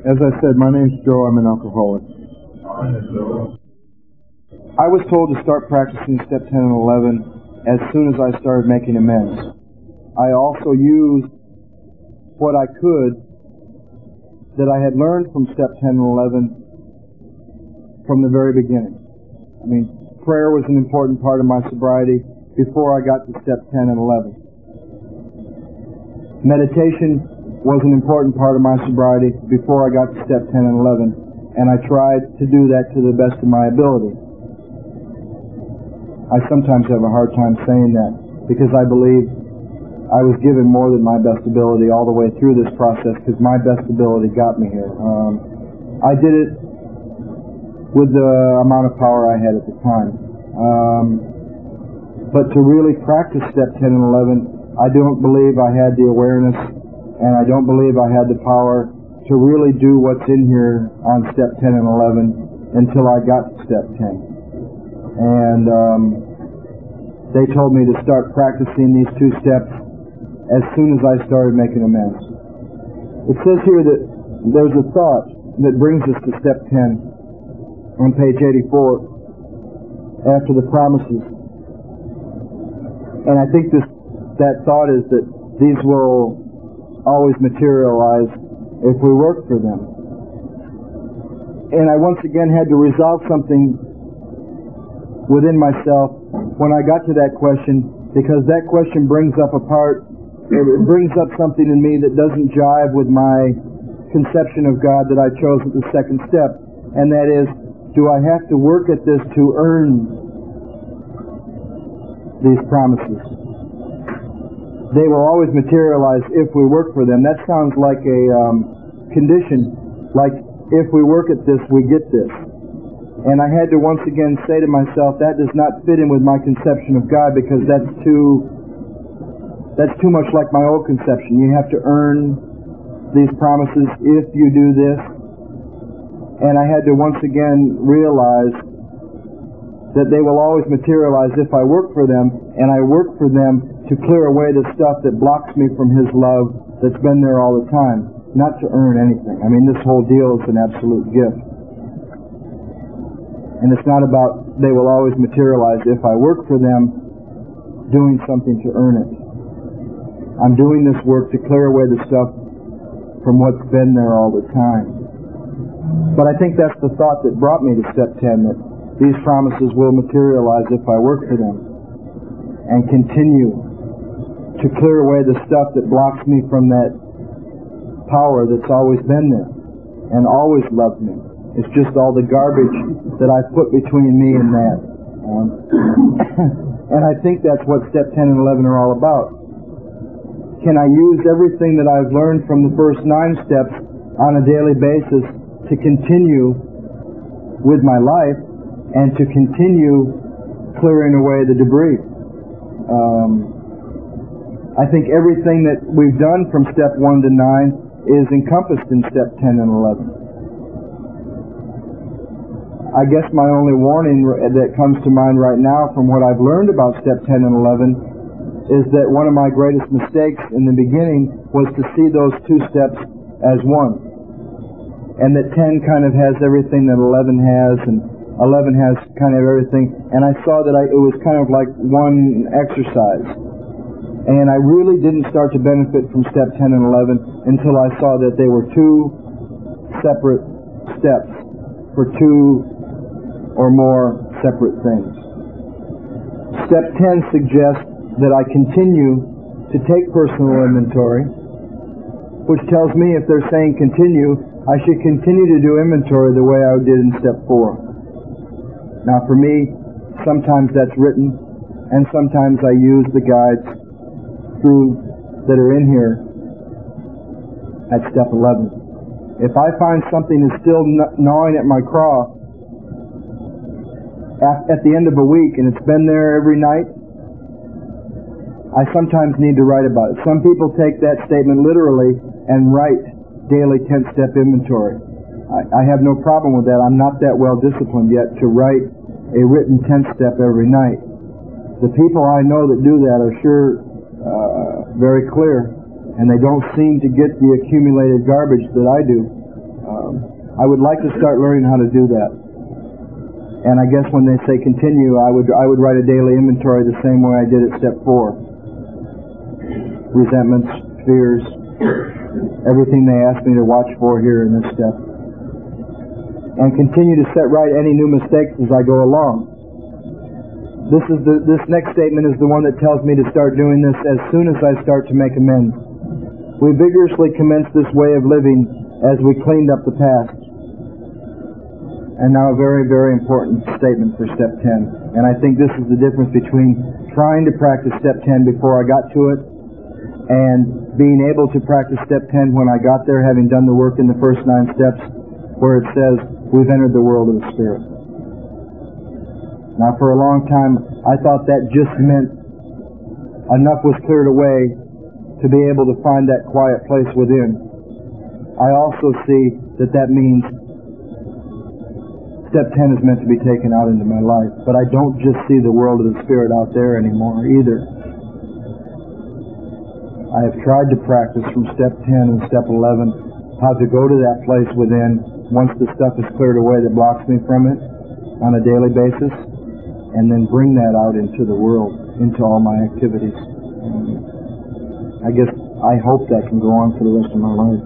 As I said, my name's Joe. I'm an alcoholic. I was told to start practicing step 10 and 11 as soon as I started making amends. I also used what I could that I had learned from step 10 and 11 from the very beginning. I mean, prayer was an important part of my sobriety before I got to step 10 and 11. Meditation was an important part of my sobriety before I got to step 10 and 11, and I tried to do that to the best of my ability. I sometimes have a hard time saying that because I believe I was given more than my best ability all the way through this process because my best ability got me here. I did it with the amount of power I had at the time. But to really practice step 10 and 11, I don't believe I had the awareness and I don't believe I had the power to really do what's in here on step 10 and 11 until I got to step 10. And they told me to start practicing these two steps as soon as I started making amends. It says here that there's a thought that brings us to step 10 on page 84 after the promises. And I think that thought is that these will always materialize if we work for them. And I once again had to resolve something within myself when I got to that question, because that question brings up it brings up something in me that doesn't jive with my conception of God that I chose at the second step, and that is, do I have to work at this to earn these promises? They will always materialize if we work for them. That sounds like a condition, like if we work at this, we get this. And I had to once again say to myself, that does not fit in with my conception of God because that's too much like my old conception. You have to earn these promises if you do this. And I had to once again realize that they will always materialize if I work for them, and I work for them to clear away the stuff that blocks me from His love that's been there all the time, not to earn anything. I mean, this whole deal is an absolute gift. And it's not about they will always materialize if I work for them doing something to earn it. I'm doing this work to clear away the stuff from what's been there all the time. But I think that's the thought that brought me to step 10, that these promises will materialize if I work for them and continue to clear away the stuff that blocks me from that power that's always been there and always loved me. It's just all the garbage that I've put between me and that. And I think that's what step 10 and 11 are all about. Can I use everything that I've learned from the first 9 steps on a daily basis to continue with my life and to continue clearing away the debris? I think everything that we've done from step 1 to 9 is encompassed in step 10 and 11. I guess my only warning that comes to mind right now from what I've learned about step 10 and 11 is that one of my greatest mistakes in the beginning was to see those 2 steps as one. And that 10 kind of has everything that 11 has, and 11 has kind of everything. And I saw that it was kind of like one exercise. And I really didn't start to benefit from step 10 and 11 until I saw that they were 2 separate steps for 2 or more separate things. Step 10 suggests that I continue to take personal inventory, which tells me if they're saying continue, I should continue to do inventory the way I did in step 4. Now for me, sometimes that's written, and sometimes I use the guides that are in here at step 11. If I find something is still gnawing at my craw at the end of a week and it's been there every night, I sometimes need to write about it. Some people take that statement literally and write daily 10-step inventory. I have no problem with that. I'm not that well disciplined yet to write a written 10-step every night. The people I know that do that are sure very clear, and they don't seem to get the accumulated garbage that I do. I would like to start learning how to do that. And I guess when they say continue, I would write a daily inventory the same way I did at step 4. Resentments, fears, everything they asked me to watch for here in this step. And continue to set right any new mistakes as I go along. This next statement is the one that tells me to start doing this as soon as I start to make amends. We vigorously commenced this way of living as we cleaned up the past. And now a very, very important statement for step 10. And I think this is the difference between trying to practice step 10 before I got to it and being able to practice step 10 when I got there, having done the work in the first 9 steps, where it says, we've entered the world of the Spirit. Now, for a long time, I thought that just meant enough was cleared away to be able to find that quiet place within. I also see that means step 10 is meant to be taken out into my life. But I don't just see the world of the Spirit out there anymore either. I have tried to practice from step 10 and step 11 how to go to that place within once the stuff is cleared away that blocks me from it on a daily basis, and then bring that out into the world, into all my activities. I hope that can go on for the rest of my life.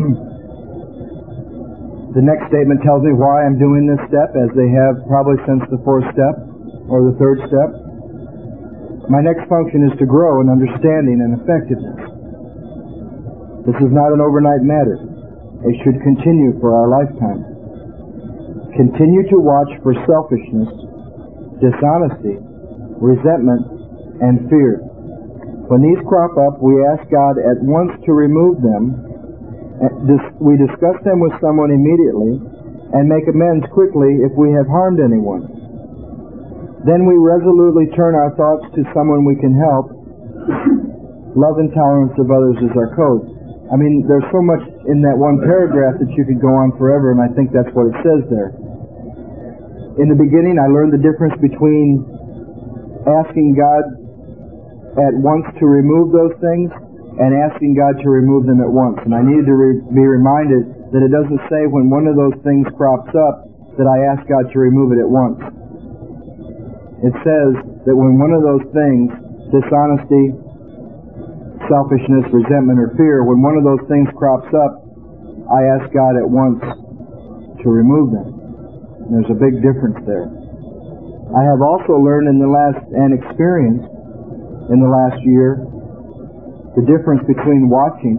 The next statement tells me why I'm doing this step, as they have probably since the 4th step, or the 3rd step. My next function is to grow in understanding and effectiveness. This is not an overnight matter. It should continue for our lifetime. Continue to watch for selfishness, dishonesty, resentment, and fear. When these crop up, we ask God at once to remove them. We discuss them with someone immediately and make amends quickly if we have harmed anyone. Then we resolutely turn our thoughts to someone we can help. Love and tolerance of others is our code. I mean, there's so much in that one paragraph that you could go on forever, and I think that's what it says there. In the beginning, I learned the difference between asking God at once to remove those things and asking God to remove them at once. And I needed to be reminded that it doesn't say when one of those things crops up that I ask God to remove it at once. It says that when one of those things, dishonesty, selfishness, resentment, or fear, when one of those things crops up, I ask God at once to remove them. And there's a big difference there. I have also learned and experienced in the last year the difference between watching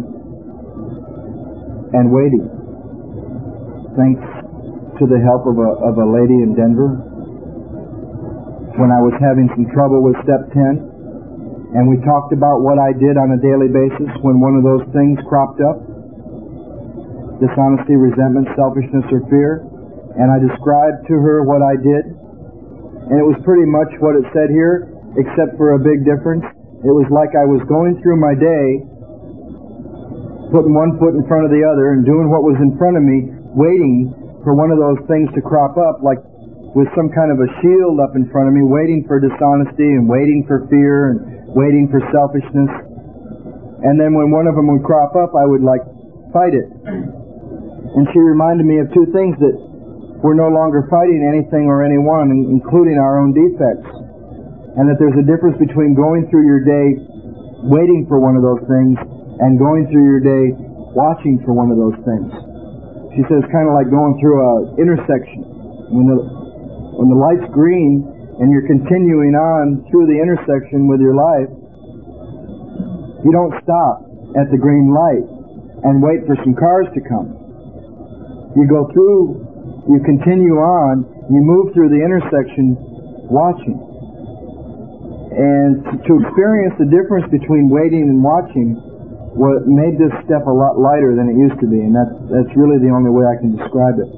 and waiting. Thanks to the help of a lady in Denver, when I was having some trouble with step 10, and we talked about what I did on a daily basis when one of those things cropped up, dishonesty, resentment, selfishness, or fear, and I described to her what I did, and it was pretty much what it said here, except for a big difference. It was like I was going through my day, putting one foot in front of the other and doing what was in front of me, waiting for one of those things to crop up, like with some kind of a shield up in front of me, waiting for dishonesty and waiting for fear and waiting for selfishness. And then when one of them would crop up, I would fight it. And she reminded me of 2 things, that we're no longer fighting anything or anyone, including our own defects. And that there's a difference between going through your day waiting for one of those things and going through your day watching for one of those things. She says it's kind of like going through an intersection. When the light's green and you're continuing on through the intersection with your life, you don't stop at the green light and wait for some cars to come. You go through, you continue on, you move through the intersection watching. And to experience the difference between waiting and watching what made this step a lot lighter than it used to be, and that's really the only way I can describe it.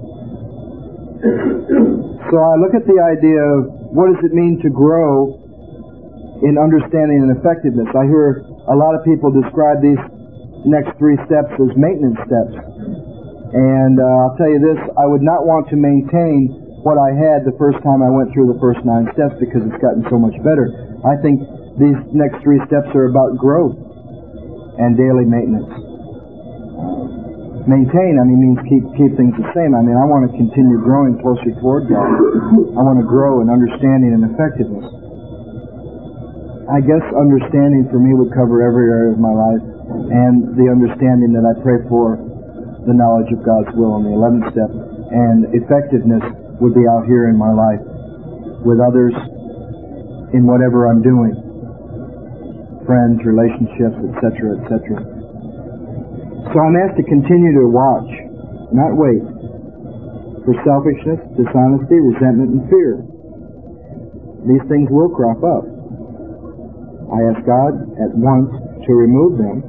So I look at the idea of what does it mean to grow in understanding and effectiveness. I hear a lot of people describe these next 3 steps as maintenance steps. And I'll tell you this, I would not want to maintain what I had the first time I went through the first 9 steps, because it's gotten so much better. I think these next 3 steps are about growth and daily maintenance. maintain, means keep things the same. I want to continue growing closer toward God. I want to grow in understanding and effectiveness. I guess understanding for me would cover every area of my life, and the understanding that I pray for, the knowledge of God's will in the 11th step, and effectiveness would be out here in my life with others in whatever I'm doing, friends, relationships, etc., etc. So I'm asked to continue to watch, not wait, for selfishness, dishonesty, resentment, and fear. These things will crop up. I ask God at once to remove them,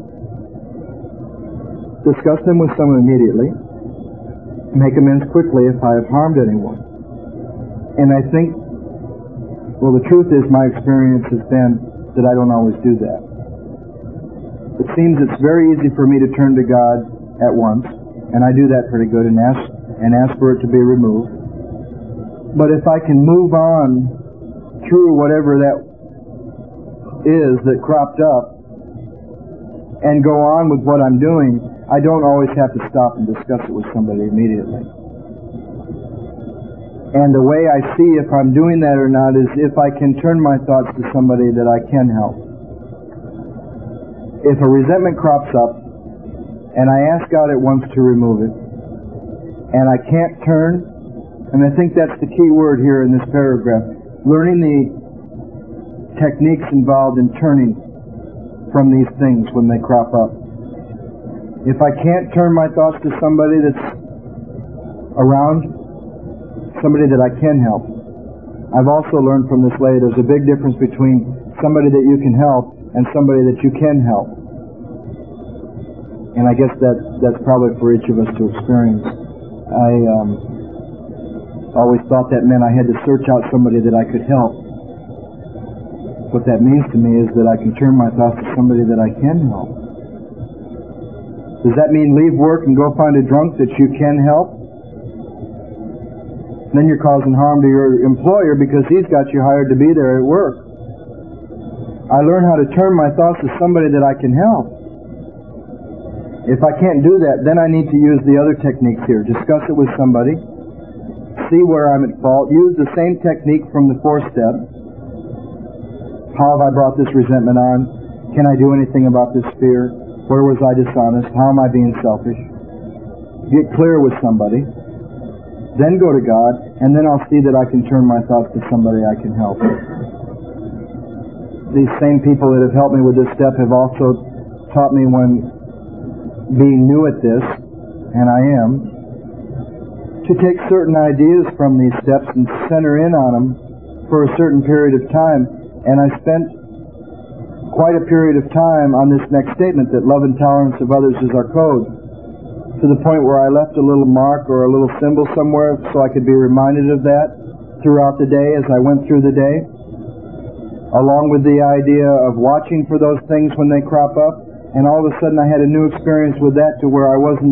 discuss them with someone immediately, make amends quickly if I have harmed anyone. And I think, the truth is my experience has been that I don't always do that. It seems it's very easy for me to turn to God at once, and I do that pretty good, and ask for it to be removed. But if I can move on through whatever that is that cropped up and go on with what I'm doing, I don't always have to stop and discuss it with somebody immediately. And the way I see if I'm doing that or not is if I can turn my thoughts to somebody that I can help. If a resentment crops up and I ask God at once to remove it, and I can't turn, and I think that's the key word here in this paragraph, learning the techniques involved in turning from these things when they crop up. If I can't turn my thoughts to somebody that's around, somebody that I can help. I've also learned from this lady there's a big difference between somebody that you can help and somebody that you can help. And I guess that's probably for each of us to experience. I always thought that meant I had to search out somebody that I could help. What that means to me is that I can turn my thoughts to somebody that I can help. Does that mean leave work and go find a drunk that you can help? Then you're causing harm to your employer because he's got you hired to be there at work. I learn how to turn my thoughts to somebody that I can help. If I can't do that, then I need to use the other techniques here. Discuss it with somebody. See where I'm at fault. Use the same technique from the 4th step. How have I brought this resentment on? Can I do anything about this fear? Where was I dishonest? How am I being selfish? Get clear with somebody. Then go to God, and then I'll see that I can turn my thoughts to somebody I can help. These same people that have helped me with this step have also taught me, when being new at this, and I am, to take certain ideas from these steps and center in on them for a certain period of time. And I spent quite a period of time on this next statement, that love and tolerance of others is our code, to the point where I left a little mark or a little symbol somewhere so I could be reminded of that throughout the day as I went through the day, along with the idea of watching for those things when they crop up. And all of a sudden I had a new experience with that, to where I wasn't,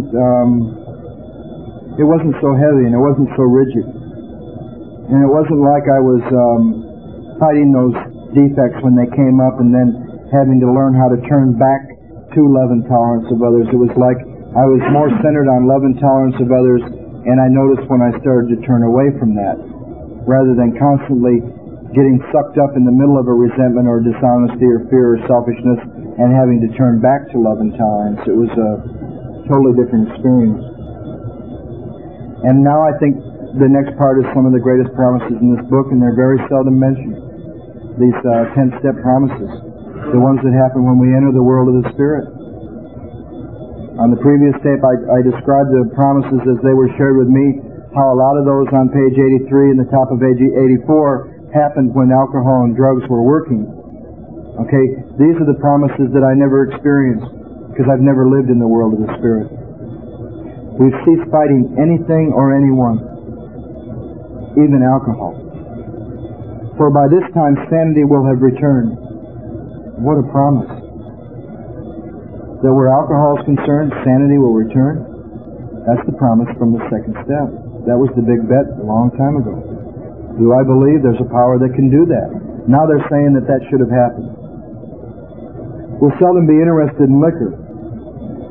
it wasn't so heavy and it wasn't so rigid. And it wasn't like I was hiding those defects when they came up and then having to learn how to turn back to love and tolerance of others. It was like I was more centered on love and tolerance of others, and I noticed when I started to turn away from that, rather than constantly getting sucked up in the middle of a resentment or dishonesty or fear or selfishness and having to turn back to love and tolerance. It was a totally different experience. And now I think the next part is some of the greatest promises in this book, and they're very seldom mentioned. These 10-step promises, the ones that happen when we enter the world of the Spirit. On the previous tape, I described the promises as they were shared with me, how a lot of those on page 83 and the top of page 84 happened when alcohol and drugs were working. Okay, these are the promises that I never experienced, because I've never lived in the world of the Spirit. We've ceased fighting anything or anyone, even alcohol. For by this time sanity will have returned. What a promise. That where alcohol is concerned, sanity will return. That's the promise from the 2nd step. That was the big bet a long time ago. Do I believe there's a power that can do that? Now they're saying that should have happened. We'll seldom be interested in liquor.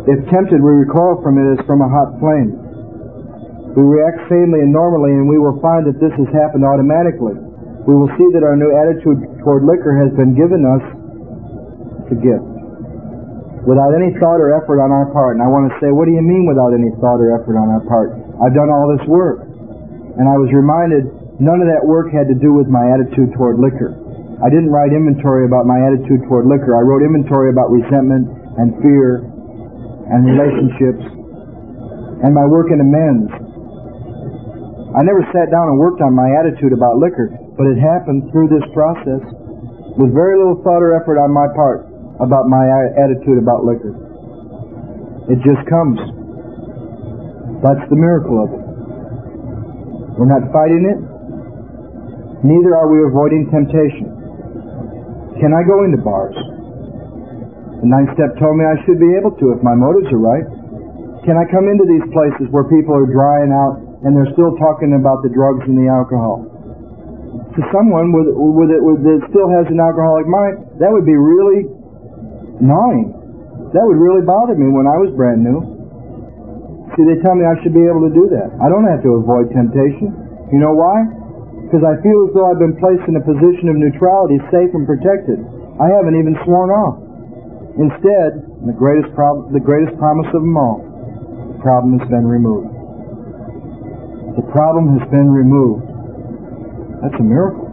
If tempted, we recoil from it as from a hot flame. We react sanely and normally, and we will find that this has happened automatically. We will see that our new attitude toward liquor has been given us as a gift, without any thought or effort on our part. And I want to say, what do you mean without any thought or effort on our part? I've done all this work. And I was reminded, none of that work had to do with my attitude toward liquor. I didn't write inventory about my attitude toward liquor. I wrote inventory about resentment and fear and relationships and my work in amends. I never sat down and worked on my attitude about liquor, but it happened through this process with very little thought or effort on my part about my attitude about liquor. It just comes. That's the miracle of it. We're not fighting it. Neither are we avoiding temptation. Can I go into bars? The ninth step told me I should be able to if my motives are right. Can I come into these places where people are drying out and they're still talking about the drugs and the alcohol? To someone that still has an alcoholic mind, that would be really gnawing. That would really bother me when I was brand new. See, they tell me I should be able to do that. I don't have to avoid temptation. You know why? Because I feel as though I've been placed in a position of neutrality, safe and protected. I haven't even sworn off. Instead, the greatest promise of them all, the problem has been removed. The problem has been removed. That's a miracle.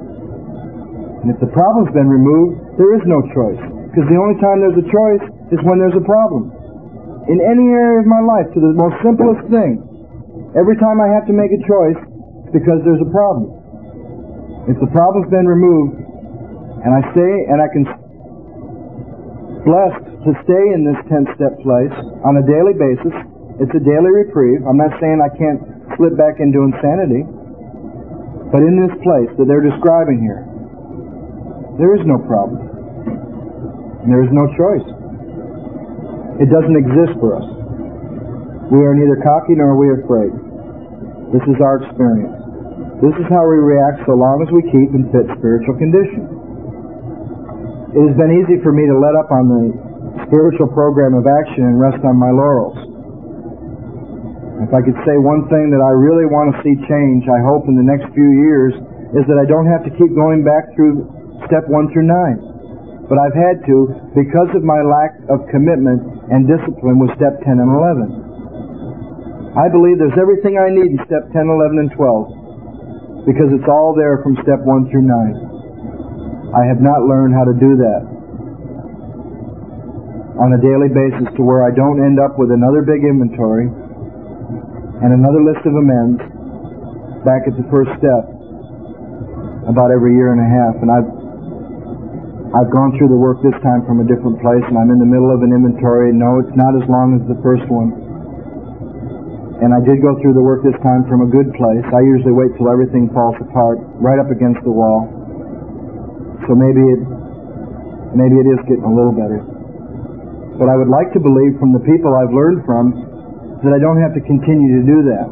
And if the problem's been removed, there is no choice. Because the only time there's a choice is when there's a problem. In any area of my life, to the most simplest thing, every time I have to make a choice, it's because there's a problem. If the problem's been removed, and I can blessed to stay in this 10-step place on a daily basis, it's a daily reprieve. I'm not saying I can't slip back into insanity, but in this place that they're describing here, there is no problem. And there is no choice. It doesn't exist for us. We are neither cocky nor are we afraid. This is our experience. This is how we react so long as we keep in fit spiritual condition. It has been easy for me to let up on the spiritual program of action and rest on my laurels. If I could say one thing that I really want to see change, I hope in the next few years, is that I don't have to keep going back through step 1 through 9. But I've had to because of my lack of commitment and discipline with step 10 and 11. I believe there's everything I need in step 10, 11, and 12 because it's all there from step 1 through 9. I have not learned how to do that on a daily basis to where I don't end up with another big inventory and another list of amends back at the first step about every year and a half. And I've gone through the work this time from a different place, and I'm in the middle of an inventory. No, it's not as long as the first one. And I did go through the work this time from a good place. I usually wait till everything falls apart, right up against the wall. So maybe it is getting a little better. But I would like to believe from the people I've learned from that I don't have to continue to do that.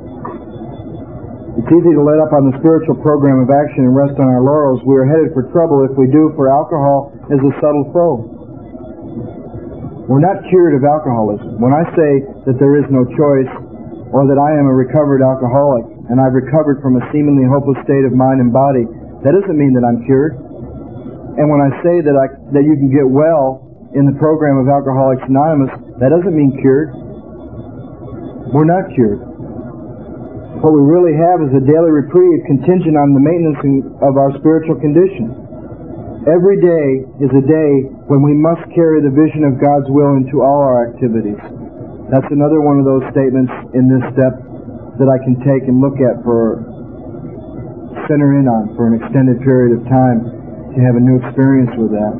It's easy to let up on the spiritual program of action and rest on our laurels. We are headed for trouble if we do, for alcohol is a subtle foe. We're not cured of alcoholism. When I say that there is no choice, or that I am a recovered alcoholic, and I've recovered from a seemingly hopeless state of mind and body, that doesn't mean that I'm cured. And when I say that you can get well in the program of Alcoholics Anonymous, that doesn't mean cured. We're not cured. What we really have is a daily reprieve contingent on the maintenance of our spiritual condition. Every day is a day when we must carry the vision of God's will into all our activities. That's another one of those statements in this step that I can take and look at center in on for an extended period of time to have a new experience with that.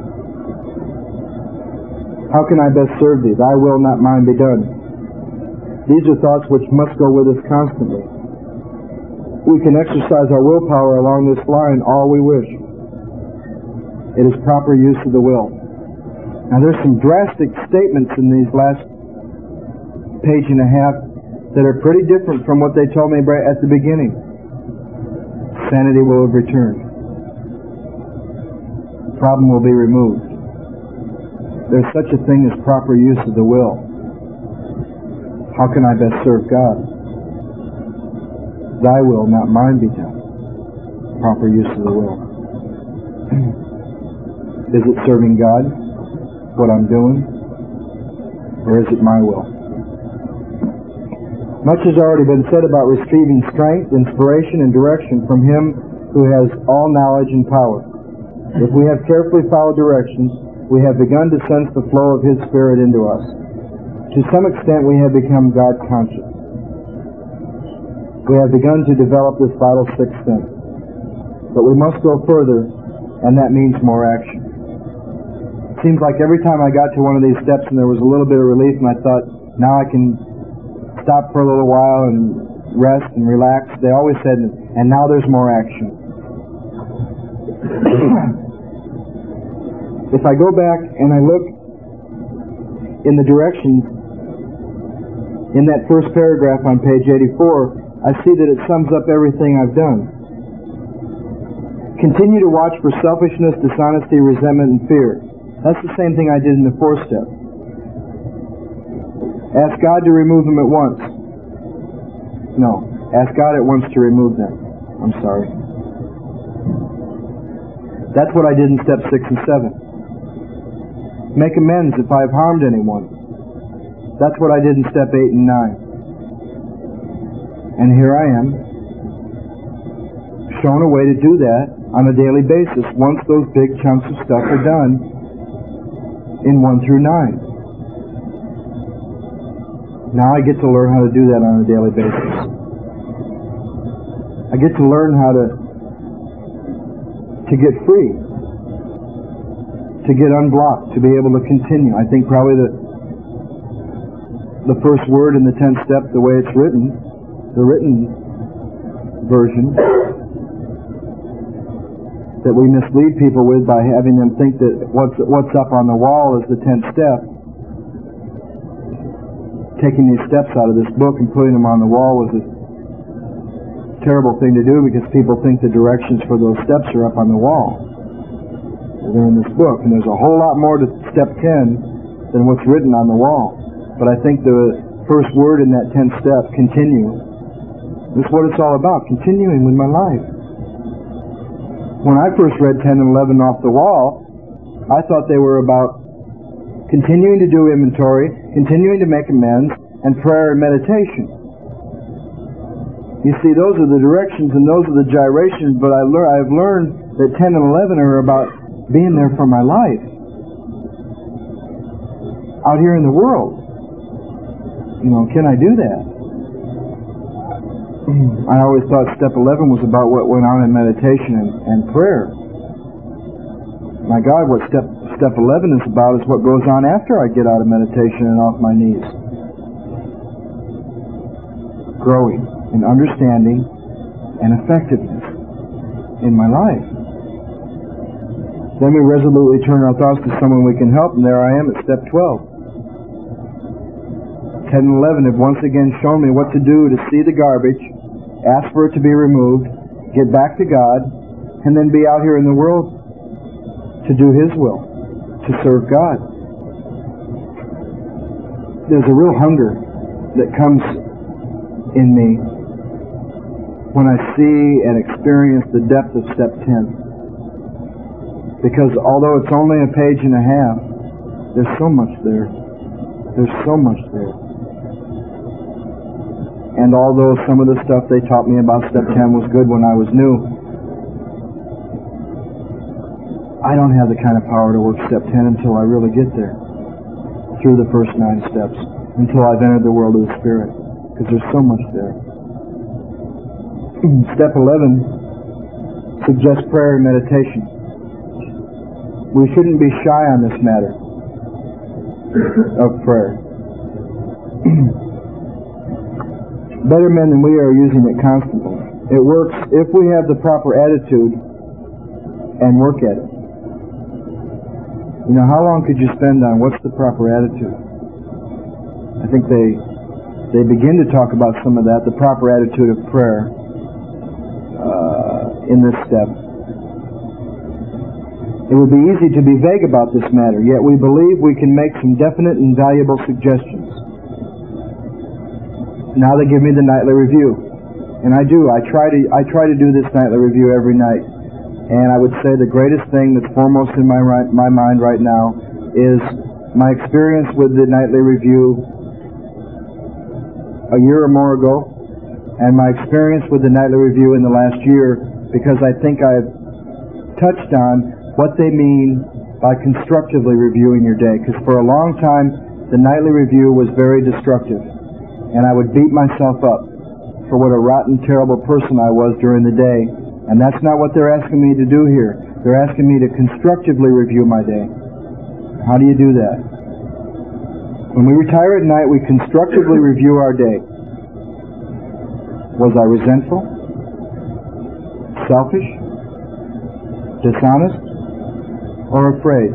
How can I best serve thee? Thy will, not mine, be done. These are thoughts which must go with us constantly. We can exercise our willpower along this line all we wish. It is proper use of the will. Now there's some drastic statements in these last page and a half that are pretty different from what they told me at the beginning. Sanity will have returned. The problem will be removed. There's such a thing as proper use of the will. How can I best serve God? Thy will, not mine, be done. Proper use of the will. Is it serving God, what I'm doing? Or is it my will? Much has already been said about receiving strength, inspiration, and direction from Him who has all knowledge and power. If we have carefully followed directions, we have begun to sense the flow of His Spirit into us. To some extent, we have become God-conscious. We have begun to develop this vital sixth sense. But we must go further, and that means more action. It seems like every time I got to one of these steps and there was a little bit of relief, and I thought, now I can stop for a little while and rest and relax, they always said, and now there's more action. If I go back and I look in the directions in that first paragraph on page 84, I see that it sums up everything I've done. Continue to watch for selfishness, dishonesty, resentment, and fear. That's the same thing I did in the fourth step. Ask God to remove them at once. No, ask God at once to remove them. I'm sorry. That's what I did in step 6 and 7. Make amends if I have harmed anyone. That's what I did in step 8 and 9. And here I am, shown a way to do that on a daily basis once those big chunks of stuff are done in 1 through 9. Now I get to learn how to do that on a daily basis. I get to learn how to get free, to get unblocked, to be able to continue. I think probably the first word in the 10th step, the way it's written, the written version, that we mislead people with by having them think that what's up on the wall is the 10th step. Taking these steps out of this book and putting them on the wall was a terrible thing to do because people think the directions for those steps are up on the wall. They're in this book, and there's a whole lot more to step 10 than what's written on the wall. But I think the first word in that 10th step, continue, is what it's all about, continuing with my life. When I first read 10 and 11 off the wall, I thought they were about continuing to do inventory, continuing to make amends, and prayer and meditation. You see, those are the directions and those are the gyrations, but I've learned that 10 and 11 are about being there for my life. Out here in the world. Can I do that? I always thought step 11 was about what went on in meditation and prayer. My God, what step 11 is about is what goes on after I get out of meditation and off my knees. Growing in understanding and effectiveness in my life. Then we resolutely turn our thoughts to someone we can help, and there I am at step 12. 10 and 11 have once again shown me what to do to see the garbage, ask for it to be removed, get back to God, and then be out here in the world to do His will, to serve God. There's a real hunger that comes in me when I see and experience the depth of step 10. Because although it's only a page and a half, there's so much there. There's so much there. And although some of the stuff they taught me about step 10 was good when I was new, I don't have the kind of power to work step 10 until I really get there, through the first 9 steps, until I've entered the world of the Spirit, because there's so much there. Step 11 suggests prayer and meditation. We shouldn't be shy on this matter of prayer. Better men than we are using it constantly. It works if we have the proper attitude and work at it. How long could you spend on what's the proper attitude? I think they begin to talk about some of that, the proper attitude of prayer in this step. It would be easy to be vague about this matter, yet we believe we can make some definite and valuable suggestions. Now they give me the nightly review. And I do. I try to do this nightly review every night. And I would say the greatest thing that's foremost in my mind right now is my experience with the nightly review a year or more ago, and my experience with the nightly review in the last year, because I think I've touched on what they mean by constructively reviewing your day. Because for a long time, the nightly review was very destructive, and I would beat myself up for what a rotten, terrible person I was during the day. And that's not what they're asking me to do here. They're asking me to constructively review my day. How do you do that? When we retire at night, we constructively review our day. Was I resentful? Selfish? Dishonest? Or afraid?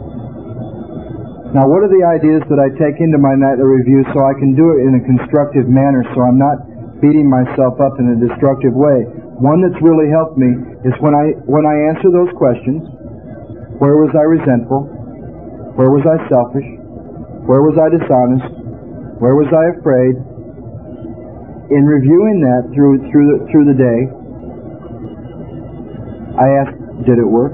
Now, what are the ideas that I take into my nightly review so I can do it in a constructive manner, so I'm not beating myself up in a destructive way? One that's really helped me is when I answer those questions: where was I resentful? Where was I selfish? Where was I dishonest? Where was I afraid? In reviewing that through the day, I ask, did it work?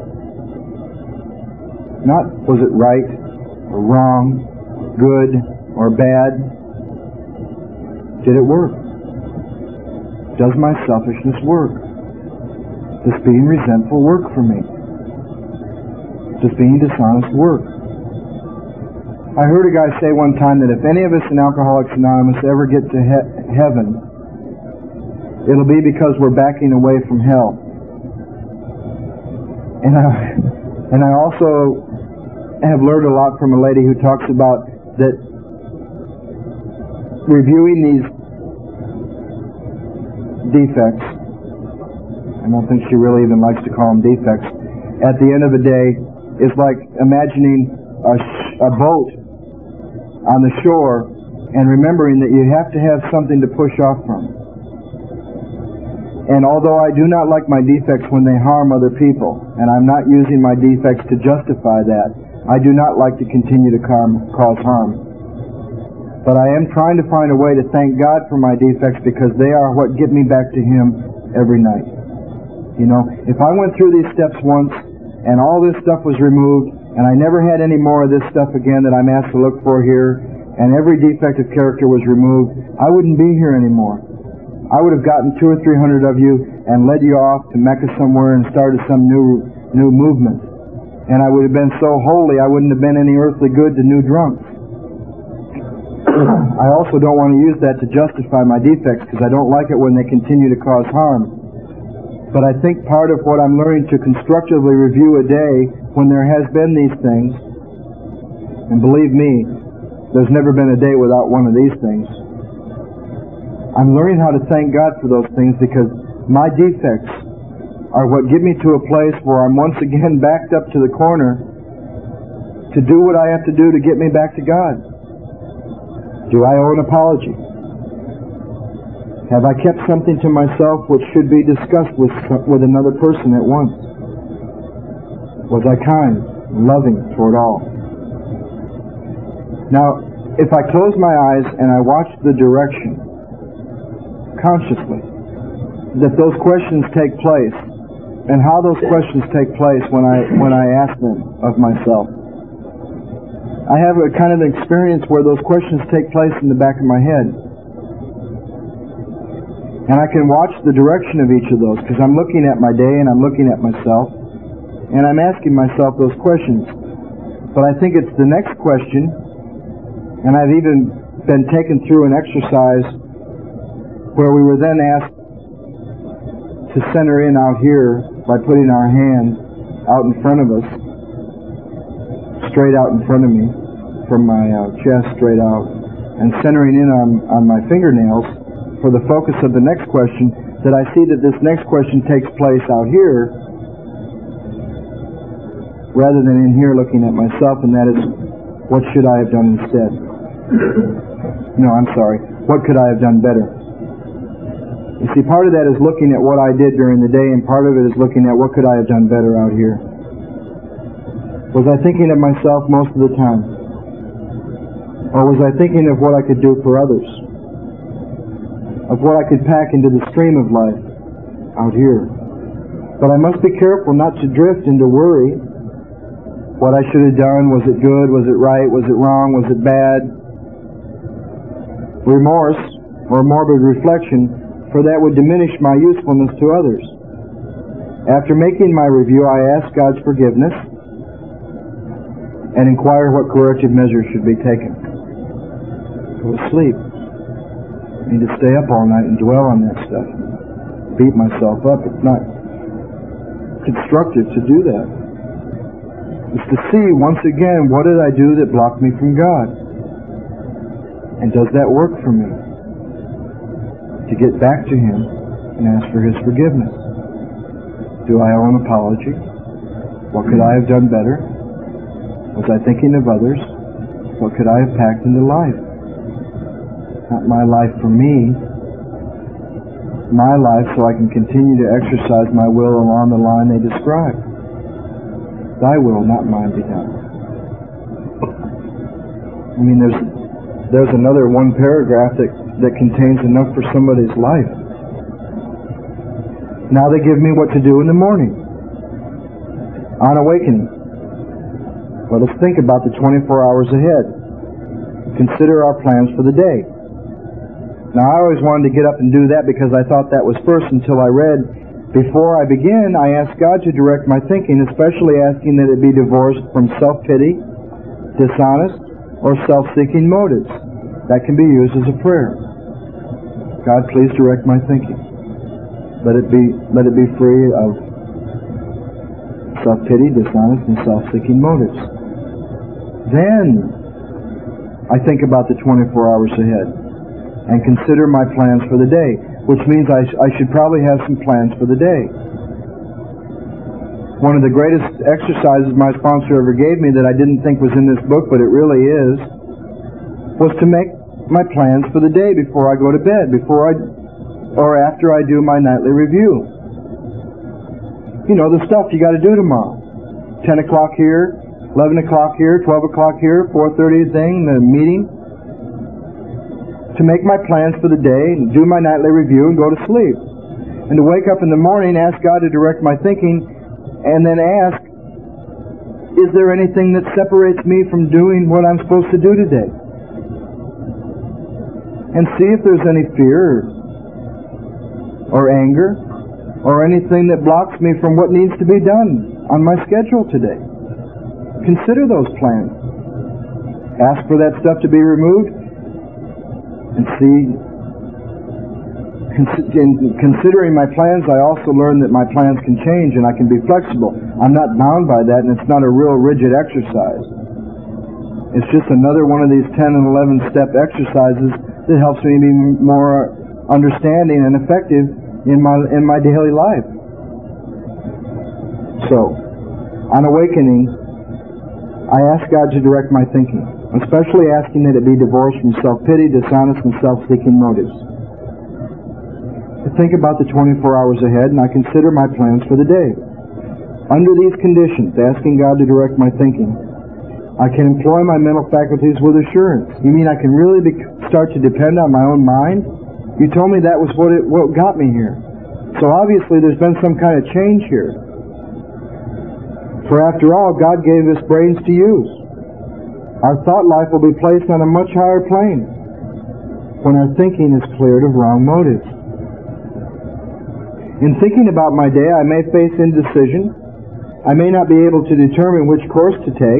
Not was it right or wrong, good or bad. Did it work? Does my selfishness work? Does being resentful work for me? Does being dishonest work? I heard a guy say one time that if any of us in Alcoholics Anonymous ever get to heaven, it'll be because we're backing away from hell. And I also have learned a lot from a lady who talks about that reviewing these defects, I don't think she really even likes to call them defects, at the end of the day is like imagining a boat on the shore and remembering that you have to have something to push off from. And although I do not like my defects when they harm other people, and I'm not using my defects to justify that, I do not like to continue to cause harm. But I am trying to find a way to thank God for my defects, because they are what get me back to Him every night. You know, if I went through these steps once and all this stuff was removed and I never had any more of this stuff again that I'm asked to look for here, and every defect of character was removed, I wouldn't be here anymore. I would have gotten 200 or 300 of you and led you off to Mecca somewhere and started some new movement. And I would have been so holy I wouldn't have been any earthly good to new drunks. I also don't want to use that to justify my defects, because I don't like it when they continue to cause harm. But I think part of what I'm learning to constructively review a day when there has been these things, and believe me, there's never been a day without one of these things, I'm learning how to thank God for those things, because my defects are what get me to a place where I'm once again backed up to the corner to do what I have to do to get me back to God. Do I owe an apology? Have I kept something to myself which should be discussed with another person at once? Was I kind and loving toward all? Now, if I close my eyes and I watch the direction consciously that those questions take place, and how those questions take place when I ask them of myself, I have a kind of experience where those questions take place in the back of my head. And I can watch the direction of each of those, because I'm looking at my day and I'm looking at myself, and I'm asking myself those questions. But I think it's the next question, and I've even been taken through an exercise where we were then asked to center in out here by putting our hand out in front of us, straight out in front of me, from my chest straight out, and centering in on my fingernails for the focus of the next question, that I see that this next question takes place out here rather than in here looking at myself, and that is, what should I have done instead? No, I'm sorry. What could I have done better? You see, part of that is looking at what I did during the day, and part of it is looking at what could I have done better out here. Was I thinking of myself most of the time? Or was I thinking of what I could do for others? of what I could pack into the stream of life out here. But I must be careful not to drift into worry. What I should have done, was it good, was it right, was it wrong, was it bad? Remorse, or morbid reflection, for that would diminish my usefulness to others. After making my review, I ask God's forgiveness and inquire what corrective measures should be taken. Go to sleep. I need to stay up all night and dwell on that stuff. Beat myself up. It's not constructive to do that. It's to see, once again, what did I do that blocked me from God? And does that work for me? To get back to Him and ask for His forgiveness. Do I owe an apology? What could I have done better? Was I thinking of others? What could I have packed into life? Not my life for me. My life so I can continue to exercise my will along the line they describe. Thy will, not mine, be done. I mean, there's another one paragraph that contains enough for somebody's life. Now they give me what to do in the morning. On awakening, let us think about the 24 hours ahead. Consider our plans for the day. Now, I always wanted to get up and do that because I thought that was first until I read, before I begin, I ask God to direct my thinking, especially asking that it be divorced from self-pity, dishonest, or self-seeking motives. That can be used as a prayer. God, please direct my thinking. Let it be free of self-pity, dishonest, and self-seeking motives. Then I think about the 24 hours ahead and consider my plans for the day, which means I should probably have some plans for the day. One of the greatest exercises my sponsor ever gave me that I didn't think was in this book, but it really is, was to make my plans for the day before I go to bed, or after I do my nightly review. You know, the stuff you got to do tomorrow. 10 o'clock here, 11 o'clock here, 12 o'clock here, 4:30 thing, the meeting. To make my plans for the day, and do my nightly review, and go to sleep. And to wake up in the morning, ask God to direct my thinking, and then ask, is there anything that separates me from doing what I'm supposed to do today? And see if there's any fear or anger or anything that blocks me from what needs to be done on my schedule today. Consider those plans. Ask for that stuff to be removed, and see, in considering my plans, I also learned that my plans can change and I can be flexible. I'm not bound by that, and it's not a real rigid exercise. It's just another one of these 10 and 11 step exercises that helps me be more understanding and effective in my daily life. So, on awakening, I ask God to direct my thinking, especially asking that it be divorced from self-pity, dishonest, and self-seeking motives. I think about the 24 hours ahead, and I consider my plans for the day. Under these conditions, asking God to direct my thinking, I can employ my mental faculties with assurance. You mean I can really start to depend on my own mind? You told me that was what got me here. So obviously there's been some kind of change here. For after all, God gave us brains to use. Our thought life will be placed on a much higher plane when our thinking is cleared of wrong motives. In thinking about my day, I may face indecision. I may not be able to determine which course to take.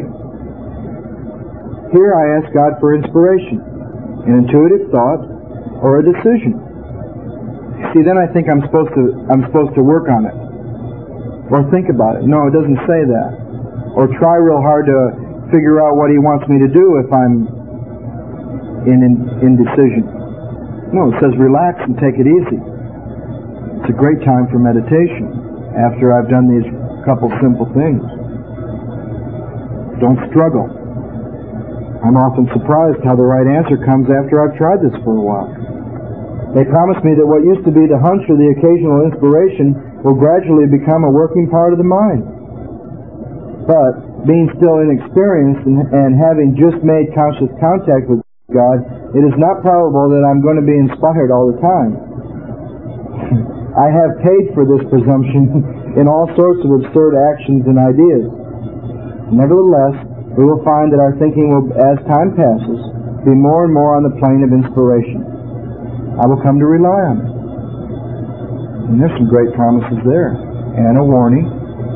Here I ask God for inspiration, an intuitive thought, or a decision. See, then I think I'm supposed to work on it, or think about it. No, it doesn't say that. Or try real hard to figure out what He wants me to do if I'm in indecision. No, it says relax and take it easy. It's a great time for meditation after I've done these couple simple things. Don't struggle. I'm often surprised how the right answer comes after I've tried this for a while. They promise me that what used to be the hunch or the occasional inspiration will gradually become a working part of the mind. But being still inexperienced and having just made conscious contact with God, it is not probable that I'm going to be inspired all the time. I have paid for this presumption in all sorts of absurd actions and ideas. Nevertheless, we will find that our thinking will, as time passes, be more and more on the plane of inspiration. I will come to rely on it. And there's some great promises there. And a warning.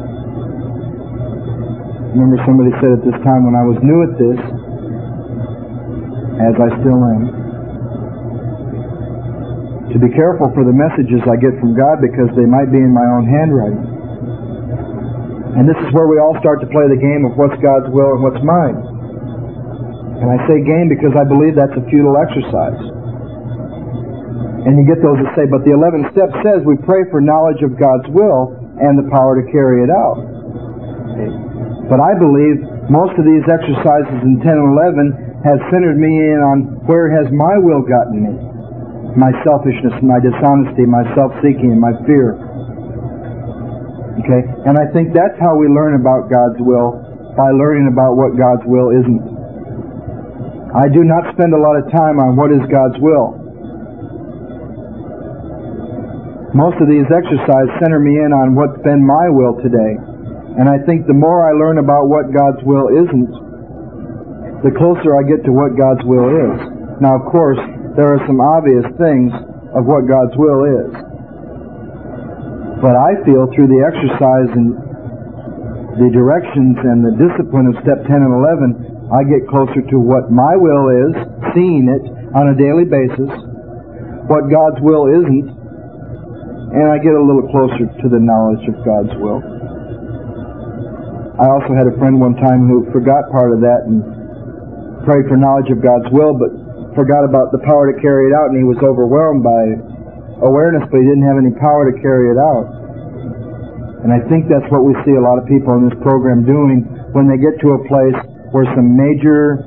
Remember somebody said at this time when I was new at this, as I still am, to be careful for the messages I get from God because they might be in my own handwriting. And this is where we all start to play the game of what's God's will and what's mine. And I say game because I believe that's a futile exercise. And you get those that say, but the 11th step says we pray for knowledge of God's will and the power to carry it out. But I believe most of these exercises in 10 and 11 have centered me in on where has my will gotten me. My selfishness, my dishonesty, my self-seeking, and my fear. Okay? And I think that's how we learn about God's will, by learning about what God's will isn't. I do not spend a lot of time on what is God's will. Most of these exercises center me in on what's been my will today. And I think the more I learn about what God's will isn't, the closer I get to what God's will is. Now, of course, there are some obvious things of what God's will is. But I feel through the exercise and the directions and the discipline of step 10 and 11, I get closer to what my will is, seeing it on a daily basis, what God's will isn't, and I get a little closer to the knowledge of God's will. I also had a friend one time who forgot part of that and prayed for knowledge of God's will, but forgot about the power to carry it out, and he was overwhelmed by awareness, but he didn't have any power to carry it out. And I think that's what we see a lot of people in this program doing when they get to a place where some major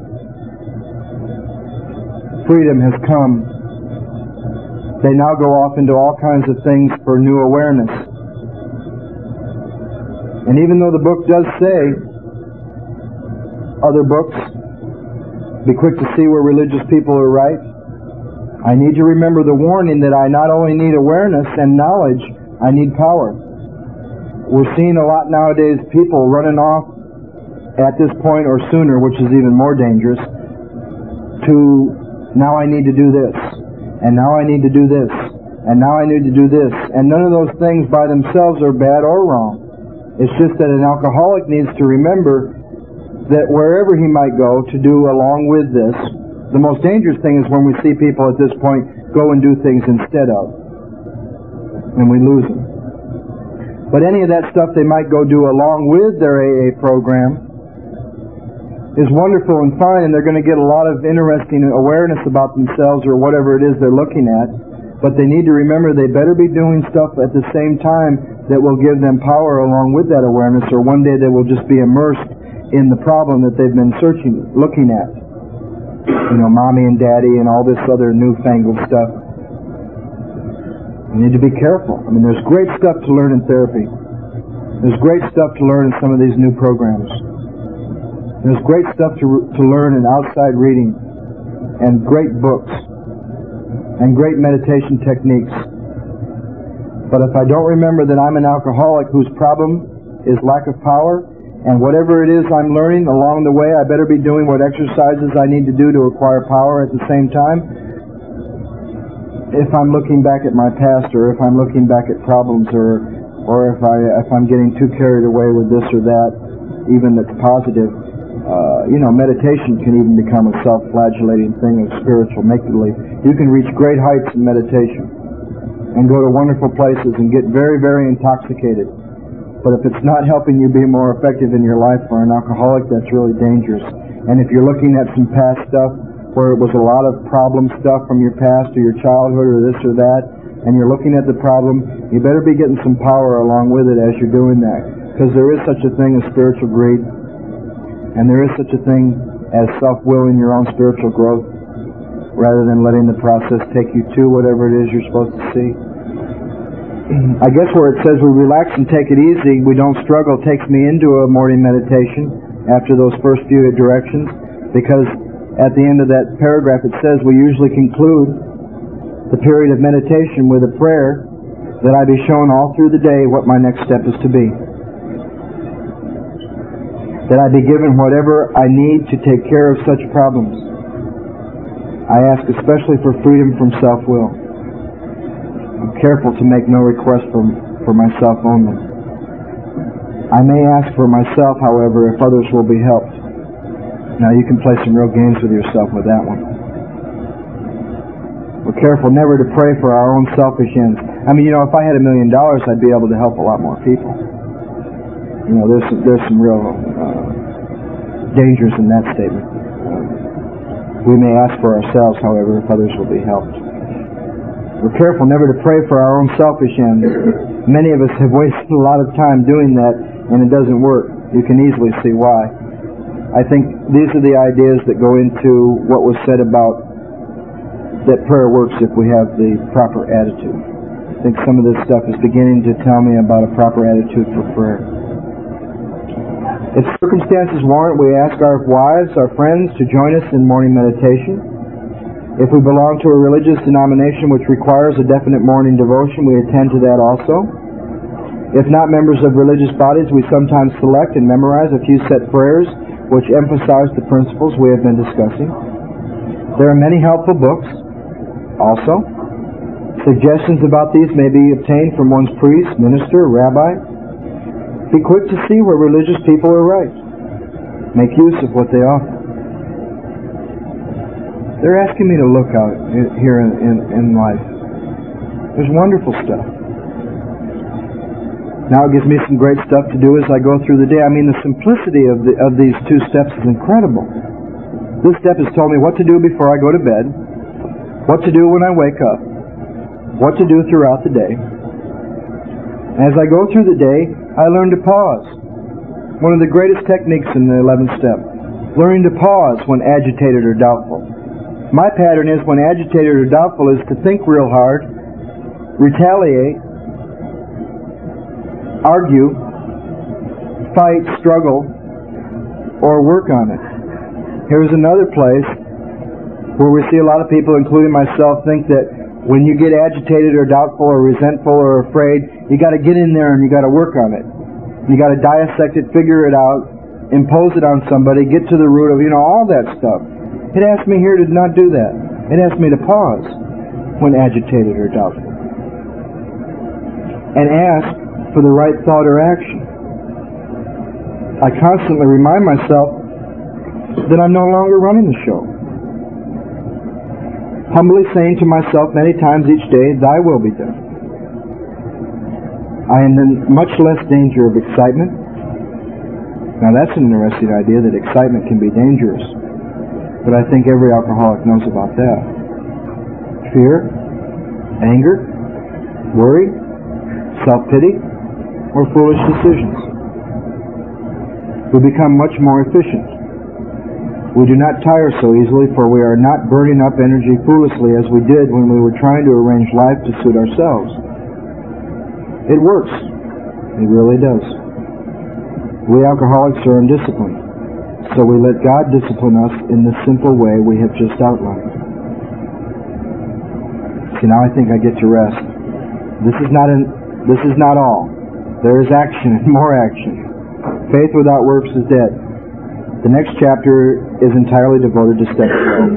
freedom has come. They now go off into all kinds of things for new awareness. And even though the book does say, other books, be quick to see where religious people are right, I need to remember the warning that I not only need awareness and knowledge, I need power. We're seeing a lot nowadays people running off at this point or sooner, which is even more dangerous, to now I need to do this, and now I need to do this, and now I need to do this. And none of those things by themselves are bad or wrong. It's just that an alcoholic needs to remember that wherever he might go to do along with this, the most dangerous thing is when we see people at this point go and do things instead of, and we lose them. But any of that stuff they might go do along with their AA program is wonderful and fine, and they're going to get a lot of interesting awareness about themselves or whatever it is they're looking at. But they need to remember they better be doing stuff at the same time that will give them power along with that awareness, or one day they will just be immersed in the problem that they've been looking at. You know, mommy and daddy and all this other newfangled stuff. You need to be careful. I mean, there's great stuff to learn in therapy. There's great stuff to learn in some of these new programs. There's great stuff to learn in outside reading, and great books, and great meditation techniques. But if I don't remember that I'm an alcoholic whose problem is lack of power, and whatever it is I'm learning along the way, I better be doing what exercises I need to do to acquire power at the same time. If I'm looking back at my past, or if I'm looking back at problems, or if I'm getting too carried away with this or that, even that's positive, meditation can even become a self-flagellating thing of spiritual make-believe. You can reach great heights in meditation and go to wonderful places and get very, very intoxicated. But if it's not helping you be more effective in your life for an alcoholic, that's really dangerous. And if you're looking at some past stuff where it was a lot of problem stuff from your past or your childhood or this or that, and you're looking at the problem, you better be getting some power along with it as you're doing that. Because there is such a thing as spiritual greed, and there is such a thing as self-willing your own spiritual growth, rather than letting the process take you to whatever it is you're supposed to see. I guess where it says we relax and take it easy, we don't struggle, takes me into a morning meditation after those first few directions, because at the end of that paragraph it says we usually conclude the period of meditation with a prayer that I be shown all through the day what my next step is to be. That I be given whatever I need to take care of such problems. I ask especially for freedom from self-will. I'm careful to make no request for myself only. I may ask for myself, however, if others will be helped. Now you can play some real games with yourself with that one. We're careful never to pray for our own selfish ends. I mean, if I had $1 million, I'd be able to help a lot more people. There's some real dangers in that statement. We may ask for ourselves, however, if others will be helped. We're careful never to pray for our own selfish ends. Many of us have wasted a lot of time doing that, and it doesn't work. You can easily see why. I think these are the ideas that go into what was said about that prayer works if we have the proper attitude. I think some of this stuff is beginning to tell me about a proper attitude for prayer. If circumstances warrant, we ask our wives, our friends, to join us in morning meditation. If we belong to a religious denomination which requires a definite morning devotion, we attend to that also. If not members of religious bodies, we sometimes select and memorize a few set prayers which emphasize the principles we have been discussing. There are many helpful books also. Suggestions about these may be obtained from one's priest, minister, rabbi. Be quick to see where religious people are right. Make use of what they offer. They're asking me to look out here in life. There's wonderful stuff. Now it gives me some great stuff to do as I go through the day. I mean, the simplicity of these two steps is incredible. This step has told me what to do before I go to bed, what to do when I wake up, what to do throughout the day. As I go through the day, I learn to pause. One of the greatest techniques in the 11th step. Learning to pause when agitated or doubtful. My pattern is when agitated or doubtful is to think real hard, retaliate, argue, fight, struggle, or work on it. Here's another place where we see a lot of people, including myself, think that when you get agitated or doubtful or resentful or afraid, you got to get in there and you got to work on it. You got to dissect it, figure it out, impose it on somebody, get to the root of, all that stuff. It asks me here to not do that. It asks me to pause when agitated or doubtful. And ask for the right thought or action. I constantly remind myself that I'm no longer running the show. Humbly saying to myself many times each day, Thy will be done. I am in much less danger of excitement. Now that's an interesting idea, that excitement can be dangerous. But I think every alcoholic knows about that. Fear, anger, worry, self-pity, or foolish decisions. We become much more efficient. We do not tire so easily, for we are not burning up energy foolishly as we did when we were trying to arrange life to suit ourselves. It works. It really does. We alcoholics are undisciplined, so we let God discipline us in the simple way we have just outlined. See, now I think I get to rest. This is not all. There is action and more action. Faith without works is dead. The next chapter is entirely devoted to step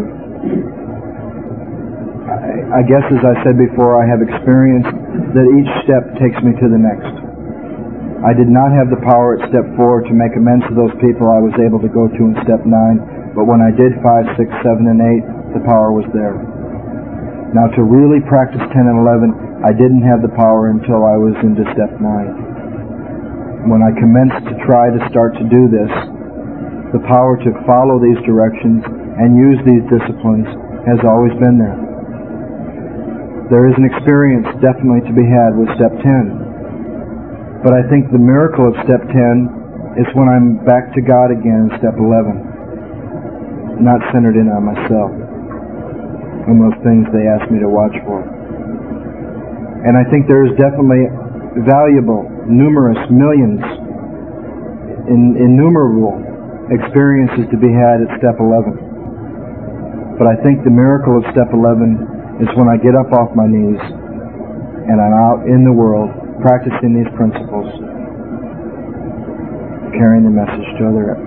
12. I guess, as I said before, I have experienced that each step takes me to the next. I did not have the power at step 4 to make amends to those people I was able to go to in step 9, but when I did 5, 6, 7, and 8, the power was there. Now, to really practice 10 and 11, I didn't have the power until I was into step 9. When I commenced to try to start to do this, the power to follow these directions and use these disciplines has always been there. There is an experience definitely to be had with step 10. But I think the miracle of step 10 is when I'm back to God again in step 11, not centered in on myself and those things they ask me to watch for. And I think there is definitely valuable, numerous, millions, innumerable experiences to be had at step 11. But I think the miracle of step 11 is when I get up off my knees and I'm out in the world practicing these principles, carrying the message to other